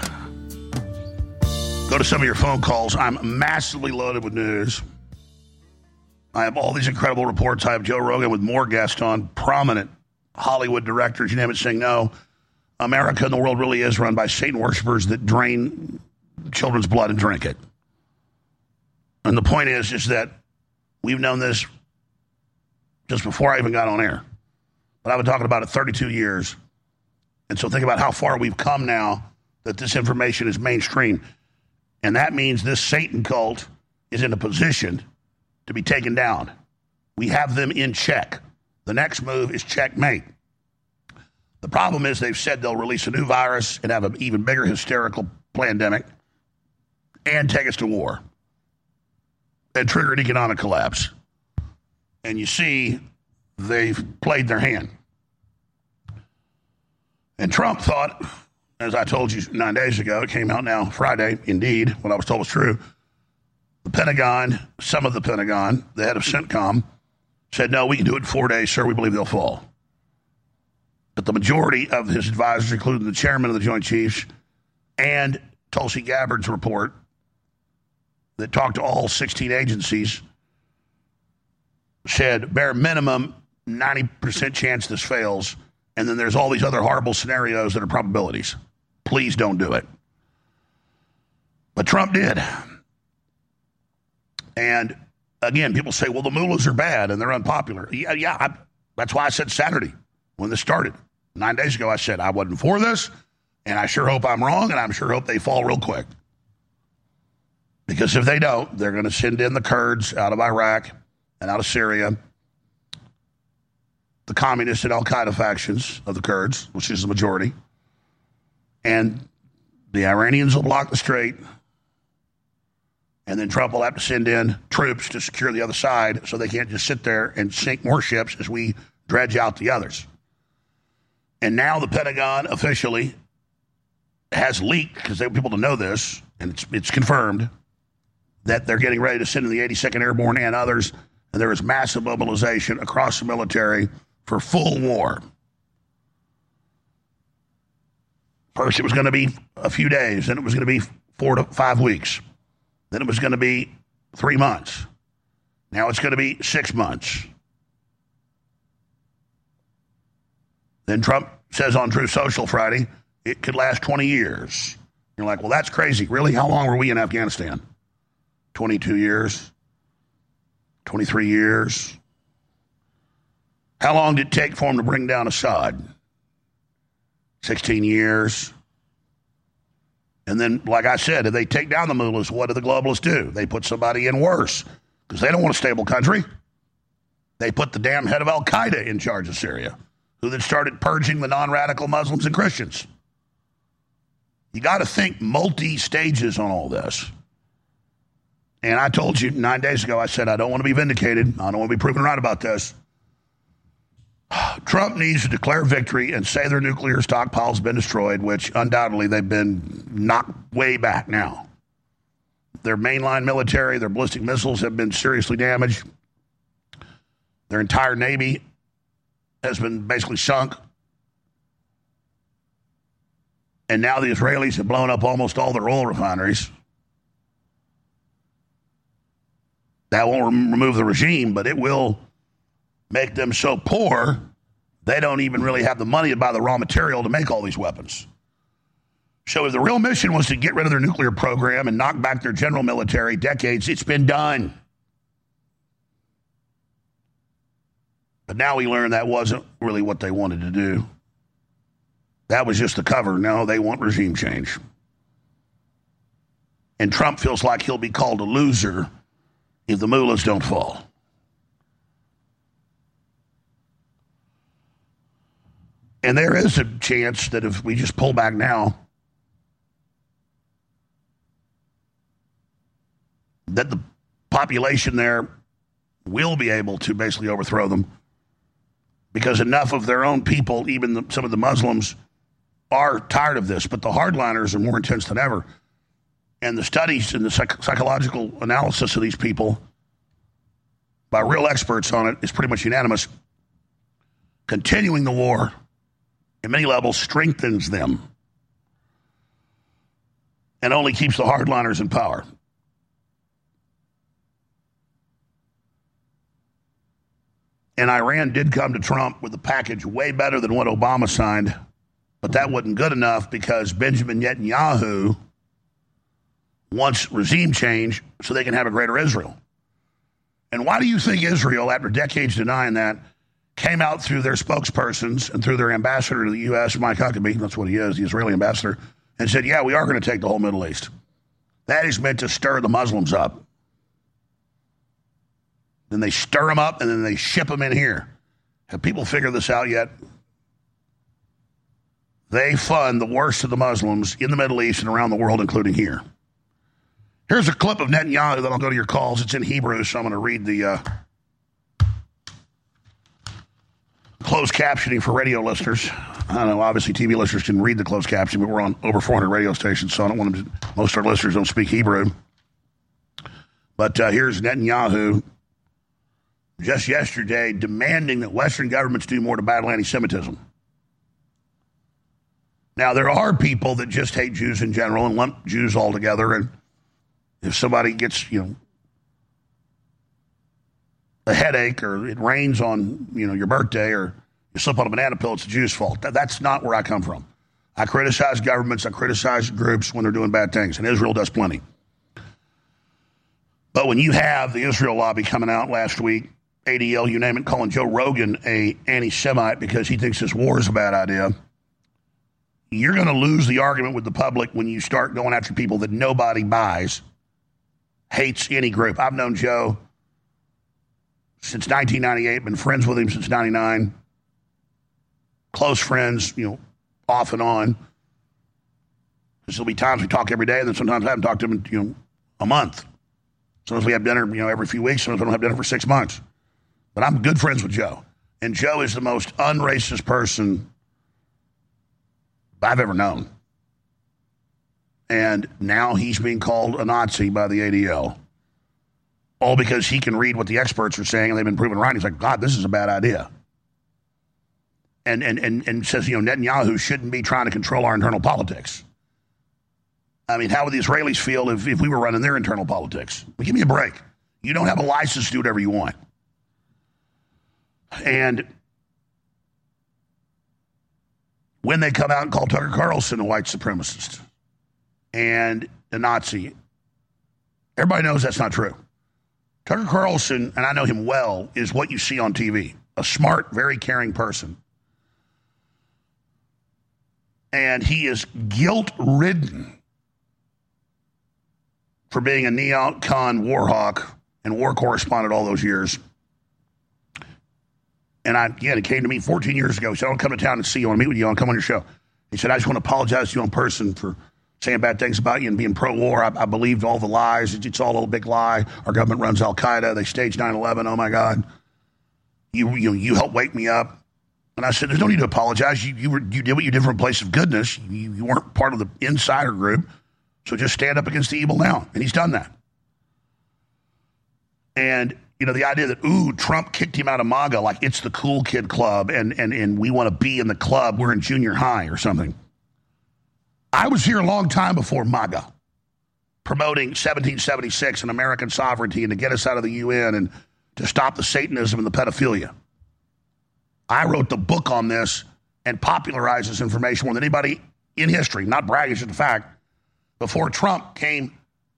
go to some of your phone calls. I'm massively loaded with news. I have all these incredible reports. I have Joe Rogan with more guests on, prominent Hollywood directors, you name it, saying no. America and the world really is run by Satan worshipers that drain children's blood and drink it. And the point is, is that we've known this just before I even got on air. But I've been talking about it thirty-two years. And so think about how far we've come now that this information is mainstream. And that means this Satan cult is in a position to be taken down. We have them in check. The next move is checkmate. The problem is they've said they'll release a new virus and have an even bigger hysterical pandemic and take us to war and trigger an economic collapse. And you see, they've played their hand. And Trump thought, as I told you nine days ago, it came out now Friday, indeed, what I was told was true. The Pentagon, some of the Pentagon, the head of CENTCOM, said, no, we can do it in four days, sir. We believe they'll fall. But the majority of his advisors, including the chairman of the Joint Chiefs and Tulsi Gabbard's report that talked to all sixteen agencies, said bare minimum ninety percent chance this fails. And then there's all these other horrible scenarios that are probabilities. Please don't do it. But Trump did. And again, people say, well, the mullahs are bad and they're unpopular. Yeah, yeah. I, that's why I said Saturday when this started. Nine days ago, I said I wasn't for this, and I sure hope I'm wrong, and I'm sure hope they fall real quick. Because if they don't, they're going to send in the Kurds out of Iraq and out of Syria, the communist and al-Qaeda factions of the Kurds, which is the majority, and the Iranians will block the strait, and then Trump will have to send in troops to secure the other side so they can't just sit there and sink more ships as we dredge out the others. And now the Pentagon officially has leaked, because they want people to know this, and it's, it's confirmed, that they're getting ready to send in the eighty-second Airborne and others, and there is massive mobilization across the military for full war. First, it was going to be a few days. Then it was going to be four to five weeks. Then it was going to be three months. Now it's going to be six months. Then Trump says on Truth Social Friday, it could last twenty years. You're like, well, that's crazy. Really? How long were we in Afghanistan? twenty-two years? twenty-three years? How long did it take for him to bring down Assad? sixteen years. And then, like I said, if they take down the mullahs, what do the globalists do? They put somebody in worse, because they don't want a stable country. They put the damn head of al-Qaeda in charge of Syria, who then started purging the non-radical Muslims and Christians. You got to think multi-stages on all this. And I told you nine days ago, I said, I don't want to be vindicated. I don't want to be proven right about this. Trump needs to declare victory and say their nuclear stockpiles have been destroyed, which undoubtedly they've been knocked way back now. Their mainline military, their ballistic missiles have been seriously damaged. Their entire Navy has been basically sunk. And now the Israelis have blown up almost all their oil refineries. That won't remove the regime, but it will make them so poor They don't even really have the money to buy the raw material to make all these weapons. So if the real mission was to get rid of their nuclear program and knock back their general military decades, it's been done. But now we learned that wasn't really what they wanted to do. That was just the cover. No, they want regime change. And Trump feels like he'll be called a loser if the mullahs don't fall. And there is a chance that if we just pull back now, that the population there will be able to basically overthrow them because enough of their own people, even the, some of the Muslims, are tired of this. But the hardliners are more intense than ever. And the studies and the psych- psychological analysis of these people by real experts on it is pretty much unanimous. Continuing the war at many levels strengthens them and only keeps the hardliners in power. And Iran did come to Trump with a package way better than what Obama signed, but that wasn't good enough because Benjamin Netanyahu wants regime change so they can have a greater Israel. And why do you think Israel, after decades denying that, came out through their spokespersons and through their ambassador to the U S, Mike Huckabee, that's what he is, the Israeli ambassador, and said, yeah, we are going to take the whole Middle East. That is meant to stir the Muslims up. Then they stir them up, and then they ship them in here. Have people figured this out yet? They fund the worst of the Muslims in the Middle East and around the world, including here. Here's a clip of Netanyahu that I'll go to your calls. It's in Hebrew, so I'm going to read the uh, closed captioning for radio listeners. I don't know, obviously T V listeners can read the closed caption, but we're on over four hundred radio stations, so I don't want them to, most of our listeners don't speak Hebrew. But uh, here's Netanyahu just yesterday demanding that Western governments do more to battle anti-Semitism. Now, there are people that just hate Jews in general and lump Jews all together, and if somebody gets, you know, a headache or it rains on, you know, your birthday or you slip on a banana peel, it's the Jews' fault. That, that's not where I come from. I criticize governments, I criticize groups when they're doing bad things, and Israel does plenty. But when you have the Israel lobby coming out last week, A D L, you name it, calling Joe Rogan a anti-Semite because he thinks this war is a bad idea, you're going to lose the argument with the public when you start going after people that nobody buys, hates any group. I've known Joe since nineteen ninety-eight, been friends with him since ninety-nine, close friends, you know, off and on. There'll be times we talk every day, and then sometimes I haven't talked to him in, you know, a month. Sometimes we have dinner, you know, every few weeks. Sometimes we don't have dinner for six months. But I'm good friends with Joe. And Joe is the most unracist person I've ever known. And now he's being called a Nazi by the A D L. All because he can read what the experts are saying and they've been proven right. He's like, God, this is a bad idea. And and and, and says, you know, Netanyahu shouldn't be trying to control our internal politics. I mean, how would the Israelis feel if, if we were running their internal politics? Well, give me a break. You don't have a license to do whatever you want. And when they come out and call Tucker Carlson a white supremacist and a Nazi, everybody knows that's not true. Tucker Carlson, and I know him well, is what you see on T V. A smart, very caring person. And he is guilt-ridden for being a neocon war hawk and war correspondent all those years. And I, again, it came to me fourteen years ago. He said, I want to come to town and see you. I want to meet with you. I want to come on your show. He said, I just want to apologize to you in person for saying bad things about you and being pro-war. I, I believed all the lies. It's, it's all a big lie. Our government runs Al-Qaeda. They staged nine eleven. Oh, my God. You, you, you helped wake me up. And I said, there's no need to apologize. You, you, were, you did what you did from a place of goodness. You, you weren't part of the insider group. So just stand up against the evil now. And he's done that. And, you know, the idea that, ooh, Trump kicked him out of MAGA, like it's the cool kid club and, and, and we want to be in the club. We're in junior high or something. I was here a long time before MAGA, promoting seventeen seventy-six and American sovereignty and to get us out of the U N and to stop the Satanism and the pedophilia. I wrote the book on this and popularized this information more than anybody in history, not bragging, it's just a fact, before Trump came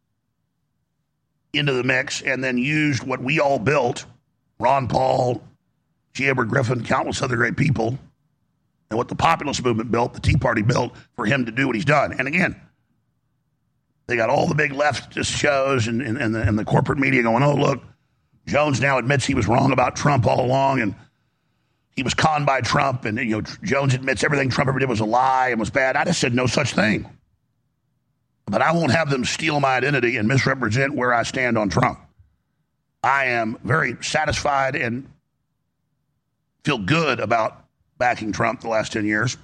into the mix and then used what we all built, Ron Paul, G. Edward Griffin, countless other great people, and what the populist movement built, the Tea Party built, for him to do what he's done. And again, they got all the big leftist shows and, and, and, the, and the corporate media going, oh, look, Jones now admits he was wrong about Trump all along, and he was conned by Trump, and you know Jones admits everything Trump ever did was a lie and was bad. I just said no such thing. But I won't have them steal my identity and misrepresent where I stand on Trump. I am very satisfied and feel good about backing Trump the last ten years.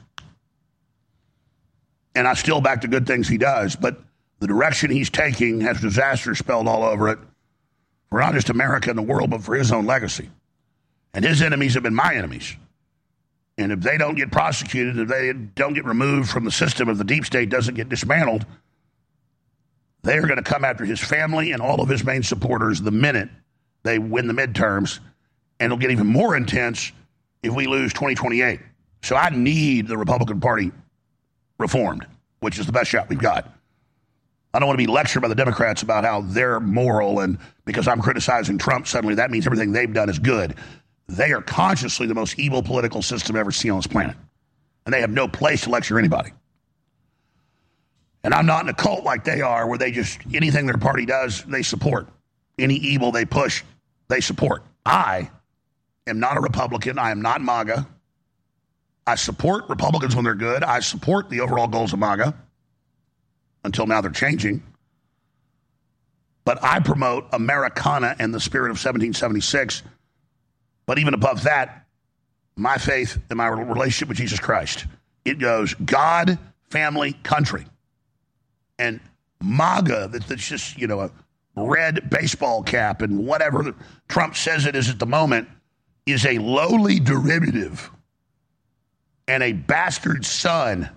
And I still back the good things he does. But the direction he's taking has disaster spelled all over it for not just America and the world, but for his own legacy. And his enemies have been my enemies. And if they don't get prosecuted, if they don't get removed from the system, if the deep state doesn't get dismantled, they are going to come after his family and all of his main supporters the minute they win the midterms. And it'll get even more intense if we lose twenty twenty-eight. So I need the Republican Party reformed, which is the best shot we've got. I don't want to be lectured by the Democrats about how they're moral, and because I'm criticizing Trump, suddenly that means everything they've done is good. They are consciously the most evil political system ever seen on this planet. And they have no place to lecture anybody. And I'm not in a cult like they are, where they just, anything their party does, they support. Any evil they push, they support. I am not a Republican. I am not MAGA. I support Republicans when they're good. I support the overall goals of MAGA. Until now they're changing. But I promote Americana and the spirit of seventeen seventy-six. But even above that, my faith and my relationship with Jesus Christ. It goes God, family, country. And MAGA, that's just, you know, a red baseball cap and whatever Trump says it is at the moment, is a lowly derivative and a bastard son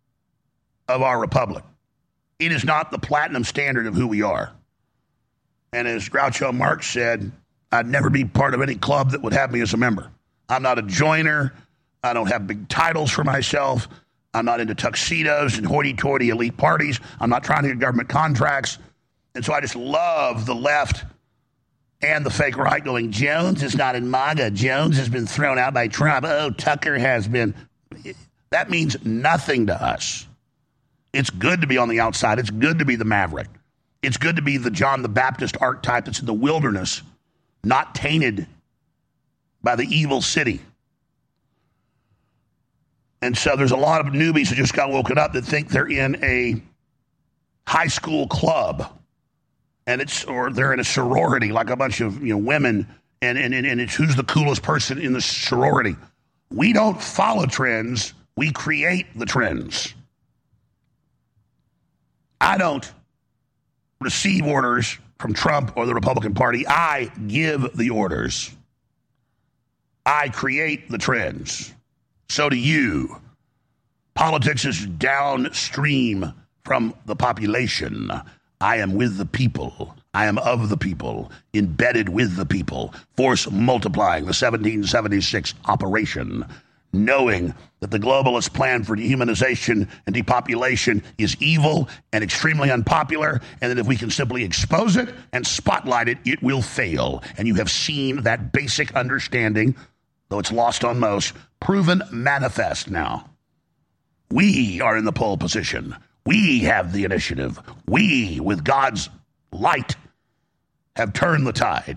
of our republic. It is not the platinum standard of who we are. And as Groucho Marx said, I'd never be part of any club that would have me as a member. I'm not a joiner. I don't have big titles for myself. I'm not into tuxedos and hoity-toity elite parties. I'm not trying to get government contracts. And so I just love the left and the fake right going, Jones is not in MAGA. Jones has been thrown out by Trump. Oh, Tucker has been. That means nothing to us. It's good to be on the outside. It's good to be the maverick. It's good to be the John the Baptist archetype that's in the wilderness, not tainted by the evil city. And so there's a lot of newbies who just got woken up that think they're in a high school club, and it's or they're in a sorority, like a bunch of you know women, and and and it's who's the coolest person in the sorority. We don't follow trends. We create the trends. I don't receive orders from Trump or the Republican Party. I give the orders. I create the trends. So do you. Politics is downstream from the population. I am with the people. I am of the people, embedded with the people, force multiplying the seventeen seventy-six operation, knowing that the globalist plan for dehumanization and depopulation is evil and extremely unpopular, and that if we can simply expose it and spotlight it, it will fail. And you have seen that basic understanding, though it's lost on most, proven manifest now. We are in the pole position. We have the initiative. We, with God's light, have turned the tide.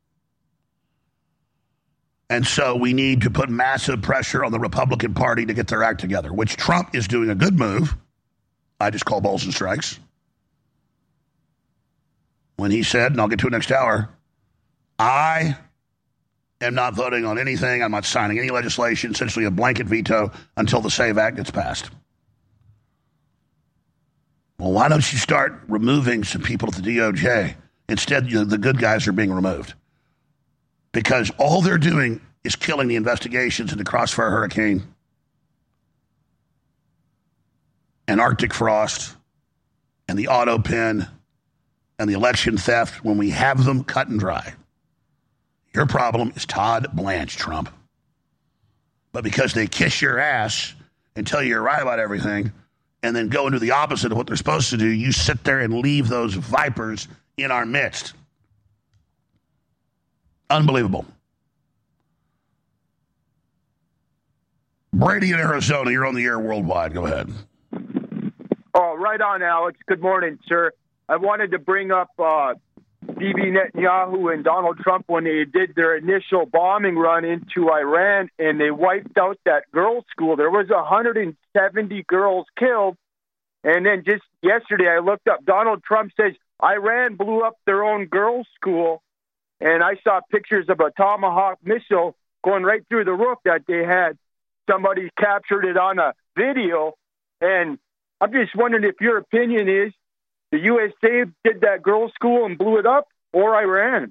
And so we need to put massive pressure on the Republican Party to get their act together, which Trump is doing a good move. I just call balls and strikes. When he said, and I'll get to it next hour, I am not voting on anything. I'm not signing any legislation, essentially a blanket veto, until the SAVE Act gets passed. Well, why don't you start removing some people at the D O J? Instead, you know, the good guys are being removed. Because all they're doing is killing the investigations into Crossfire Hurricane and Arctic frost and the auto pin and the election theft when we have them cut and dry. Your problem is Todd Blanche, Trump. But because they kiss your ass and tell you you're right about everything and then go and do the opposite of what they're supposed to do, you sit there and leave those vipers in our midst. Unbelievable. Brady in Arizona, you're on the air worldwide. Go ahead. Oh, right on, Alex. Good morning, sir. I wanted to bring up uh, Bibi Netanyahu and Donald Trump when they did their initial bombing run into Iran and they wiped out that girls' school. There was one hundred seventy girls killed. And then just yesterday I looked up, Donald Trump says Iran blew up their own girls' school. And I saw pictures of a Tomahawk missile going right through the roof that they had. Somebody captured it on a video. And I'm just wondering if your opinion is the U S A did that girls' school and blew it up, or Iran?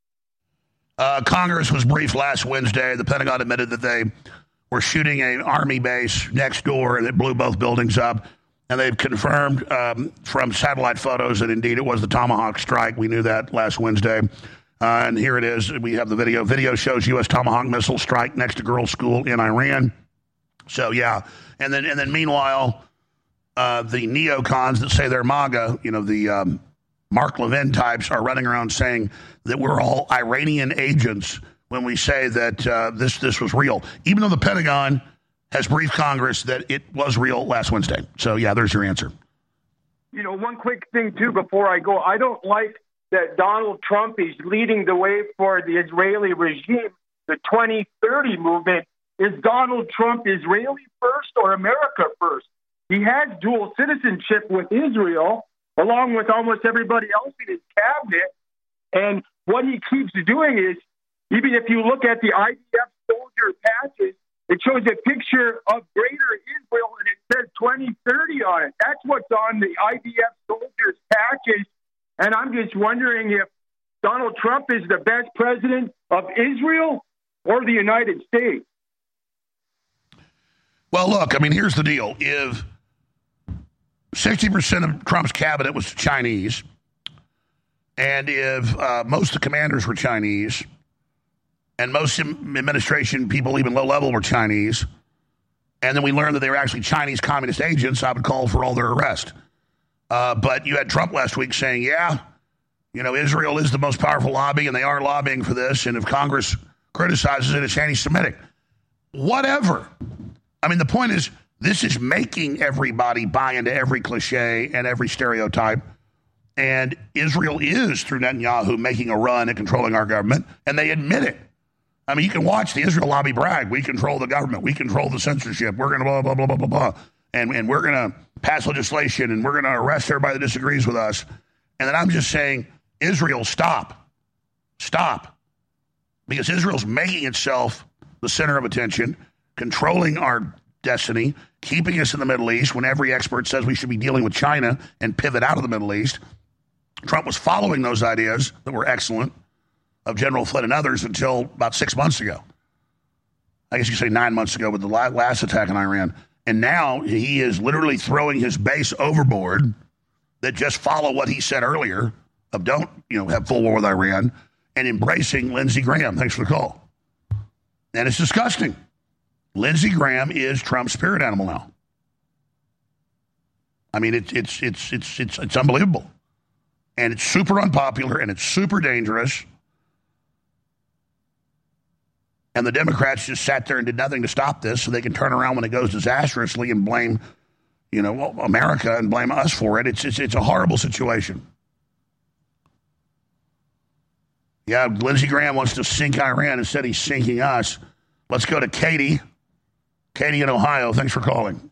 Uh, Congress was briefed last Wednesday. The Pentagon admitted that they were shooting an Army base next door and it blew both buildings up. And they've confirmed um, from satellite photos that indeed it was the Tomahawk strike. We knew that last Wednesday. Uh, and here it is. We have the video. Video shows U S Tomahawk missile strike next to girls' school in Iran. So, yeah. And then, and then meanwhile... Uh, the neocons that say they're MAGA, you know, the um, Mark Levin types are running around saying that we're all Iranian agents when we say that uh, this this was real, even though the Pentagon has briefed Congress that it was real last Wednesday. So, yeah, there's your answer. You know, one quick thing, too, before I go. I don't like that Donald Trump is leading the way for the Israeli regime, the twenty thirty movement. Is Donald Trump Israeli first or America first? He has dual citizenship with Israel, along with almost everybody else in his cabinet. And what he keeps doing is, even if you look at the I D F soldier patches, it shows a picture of Greater Israel, and it says twenty thirty on it. That's what's on the I D F soldiers patches. And I'm just wondering if Donald Trump is the best president of Israel or the United States. Well, look, I mean, here's the deal. If sixty percent of Trump's cabinet was Chinese, and if uh, most of the commanders were Chinese, and most administration people, even low level, were Chinese, and then we learned that they were actually Chinese communist agents, I would call for all their arrest. Uh, but you had Trump last week saying, yeah, you know, Israel is the most powerful lobby, and they are lobbying for this, and if Congress criticizes it, it's anti-Semitic. Whatever. I mean, the point is, this is making everybody buy into every cliche and every stereotype. And Israel is, through Netanyahu, making a run at controlling our government, and they admit it. I mean, you can watch the Israel lobby brag. We control the government. We control the censorship. We're going to blah, blah, blah, blah, blah, blah. And, and we're going to pass legislation, and we're going to arrest everybody that disagrees with us. And then I'm just saying, Israel, stop. Stop. Because Israel's making itself the center of attention, controlling our destiny, keeping us in the Middle East when every expert says we should be dealing with China and pivot out of the Middle East. Trump was following those ideas that were excellent of General Flynn and others until about six months ago. I guess you could say nine months ago with the last attack in Iran. And now he is literally throwing his base overboard that just follow what he said earlier of don't, you know, have full war with Iran, and embracing Lindsey Graham. Thanks for the call. And it's disgusting. Lindsey Graham is Trump's spirit animal now. I mean, it's it's it's it's it's it's unbelievable, and it's super unpopular, and it's super dangerous. And the Democrats just sat there and did nothing to stop this, so they can turn around when it goes disastrously and blame, you know, America and blame us for it. It's it's it's a horrible situation. Yeah, Lindsey Graham wants to sink Iran instead he's sinking us. Let's go to Katie. Katie in Ohio, thanks for calling.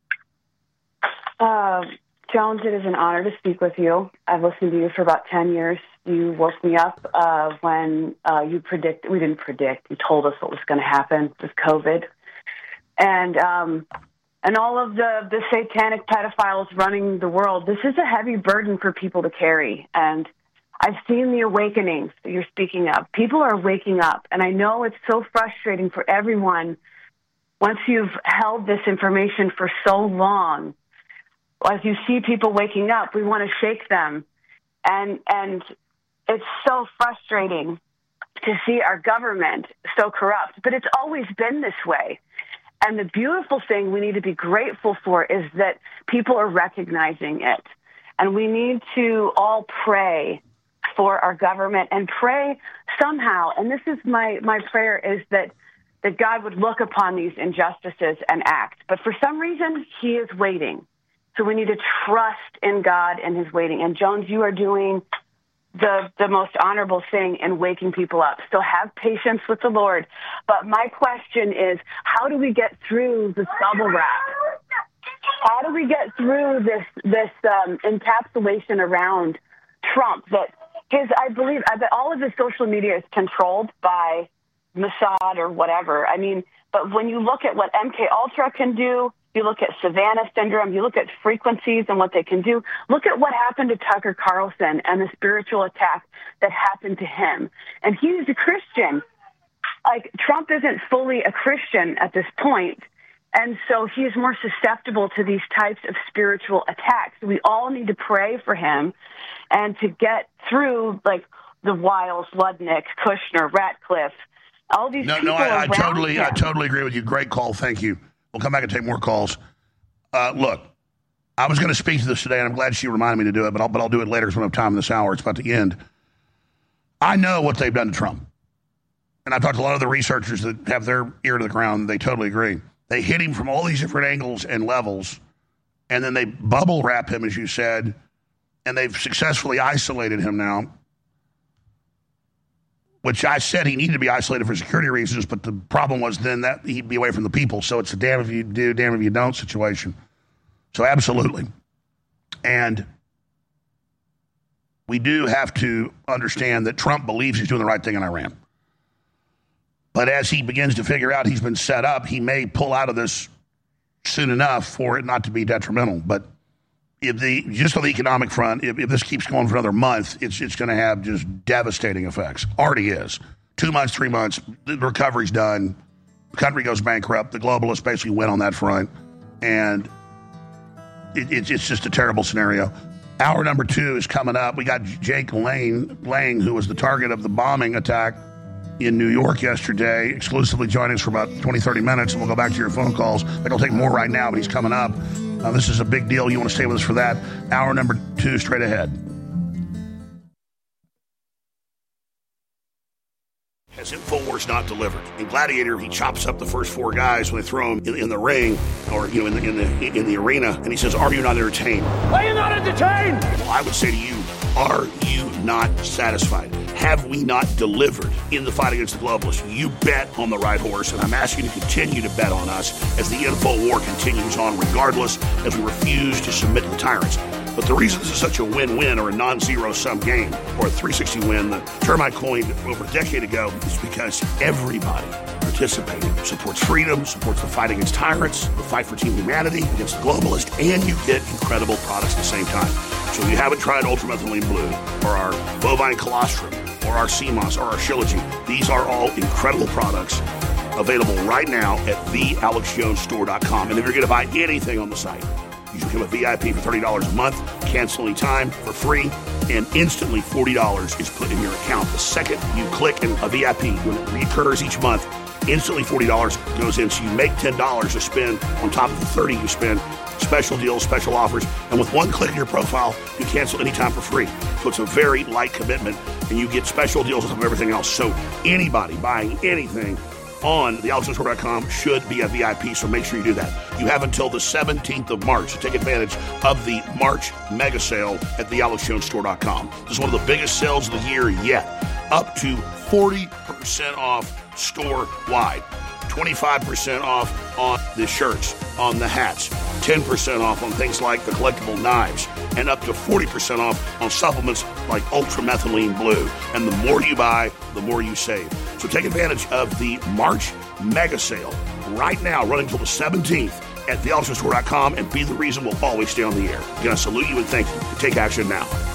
Uh, Jones, it is an honor to speak with you. I've listened to you for about ten years. You woke me up uh, when uh, you predict. We didn't predict. You told us what was going to happen with COVID, and um, and all of the the satanic pedophiles running the world. This is a heavy burden for people to carry, and I've seen the awakenings that you're speaking of. People are waking up, and I know it's so frustrating for everyone. Once you've held this information for so long, as you see people waking up, we want to shake them. And and it's so frustrating to see our government so corrupt. But it's always been this way. And the beautiful thing we need to be grateful for is that people are recognizing it. And we need to all pray for our government and pray somehow. And this is my, my prayer is that, that God would look upon these injustices and act. But for some reason, he is waiting. So we need to trust in God and his waiting. And Jones, you are doing the the most honorable thing in waking people up. So have patience with the Lord. But my question is, how do we get through this bubble wrap? How do we get through this this um, encapsulation around Trump? That his, I believe, that all of his social media is controlled by Mossad or whatever. I mean, but when you look at what M K Ultra can do, you look at Savannah syndrome, you look at frequencies and what they can do. Look at what happened to Tucker Carlson and the spiritual attack that happened to him. And he's a Christian. Like, Trump isn't fully a Christian at this point. And so he is more susceptible to these types of spiritual attacks. We all need to pray for him and to get through, like, the Wiles, Ludnick, Kushner, Ratcliffe, all these no, people No, I, I totally, him. I totally agree with you. Great call. Thank you. We'll come back and take more calls. Uh, look, I was going to speak to this today, and I'm glad she reminded me to do it, but I'll, but I'll do it later because we don't have time in this hour. It's about to end. I know what they've done to Trump. And I've talked to a lot of the researchers that have their ear to the ground. They totally agree. They hit him from all these different angles and levels, and then they bubble wrap him, as you said, and they've successfully isolated him now, which I said he needed to be isolated for security reasons, but the problem was then that he'd be away from the people. So it's a damn if you do, damn if you don't situation. So absolutely. And we do have to understand that Trump believes he's doing the right thing in Iran. But as he begins to figure out he's been set up, he may pull out of this soon enough for it not to be detrimental. But if the just on the economic front, if, if this keeps going for another month, it's it's going to have just devastating effects. Already is. Two months, three months, the recovery's done. The country goes bankrupt. The globalists basically win on that front. And it, it, it's just a terrible scenario. Hour number two is coming up. We got Jake Lane, Lang, who was the target of the bombing attack in New York yesterday, exclusively joining us for about twenty, thirty minutes, and we'll go back to your phone calls. I don't take more right now, but he's coming up. Uh, this is a big deal. You want to stay with us for that. Hour number two, straight ahead. Has InfoWars not delivered? In Gladiator, he chops up the first four guys when they throw him in, in the ring or you know in the in the in the arena, and he says, "Are you not entertained? Are you not entertained?" Well, I would say to you, are you not satisfied? Have we not delivered in the fight against the globalists? You bet on the right horse, and I'm asking you to continue to bet on us as the info war continues on, regardless, as we refuse to submit to the tyrants. But the reason this is such a win-win or a non-zero-sum game or a three sixty win that Termite coined over a decade ago is because everybody participating supports freedom, supports the fight against tyrants, the fight for team humanity against the globalists, and you get incredible products at the same time. So if you haven't tried Ultramethylene Blue or our Bovine Colostrum or our C M O S or our Shilajit, these are all incredible products available right now at the alex jones store dot com. And if you're going to buy anything on the site, you should become a V I P for thirty dollars a month, cancel any time for free, and instantly forty dollars is put in your account. The second you click in a V I P, when it recurs each month, instantly forty dollars goes in. So you make ten dollars to spend on top of the thirty dollars you spend. Special deals, special offers, and with one click in your profile, you cancel anytime for free. So it's a very light commitment, and you get special deals on top of everything else. So anybody buying anything on the alex jones store dot com should be a V I P, so make sure you do that. You have until the seventeenth of March to take advantage of the March mega sale at the alex jones store dot com. This is one of the biggest sales of the year yet. Up to forty percent off store-wide. twenty-five percent off on the shirts, on the hats, ten percent off on things like the collectible knives, and up to forty percent off on supplements like Ultramethylene Blue. And the more you buy, the more you save. So take advantage of the March mega sale right now, running until the seventeenth at the alex jones store dot com, and be the reason we'll always stay on the air. I'm going to salute you and thank you. Take action now.